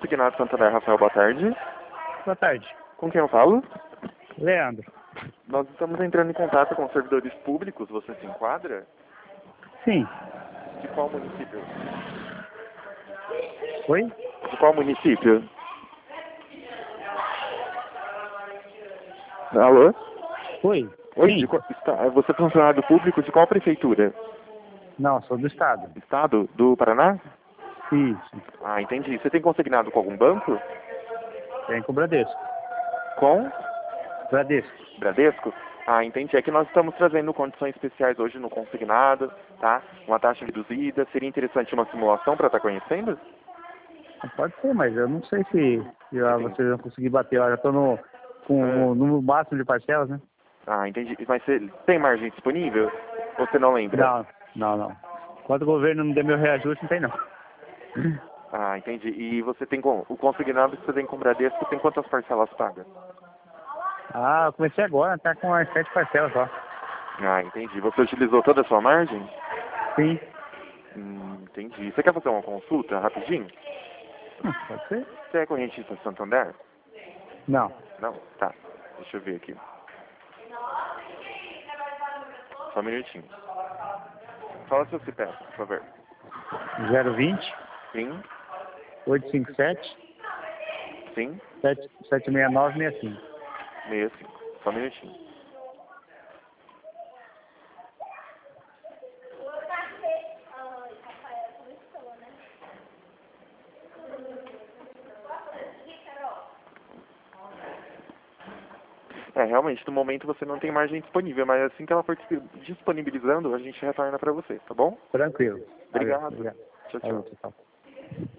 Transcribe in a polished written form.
Consignado Santander, Rafael, boa tarde. Boa tarde. Com quem eu falo? Leandro. Nós estamos entrando em contato com servidores públicos, você se enquadra? Sim. De qual município? Oi? De qual município? Alô? Oi? Oi, Sim. você é funcionário público de qual prefeitura? Não, sou do estado. Estado do Paraná? Isso. Ah, entendi. Você tem consignado com algum banco? Tem com o Bradesco. Com? Bradesco. Bradesco? Ah, entendi. É que nós estamos trazendo condições especiais hoje no consignado, tá? Uma taxa reduzida. Seria interessante uma simulação para estar conhecendo? Pode ser, mas eu não sei se vocês vão conseguir bater. Eu já estou no máximo de parcelas, né? Ah, entendi. Mas você tem margem disponível? Ou você não lembra? Não. Enquanto o governo não der meu reajuste, não tem não. Ah, entendi. E você tem o consignado que você tem com o Bradesco, tem quantas parcelas paga? Ah, eu comecei agora, tá com as 7 parcelas só. Ah, entendi. Você utilizou toda a sua margem? Sim. Entendi. Você quer fazer uma consulta rapidinho? Pode ser? Você é correntista Santander? Não. Não? Tá. Deixa eu ver aqui. Só um minutinho. Fala seu CPF, por favor. 020 Sim, 857 sim, 76965. 65. Só um minutinho. Realmente, no momento você não tem margem disponível, mas assim que ela for disponibilizando, a gente retorna para você, tá bom? Tranquilo. Obrigado. Obrigado. Tchau, Valeu, tchau. tchau.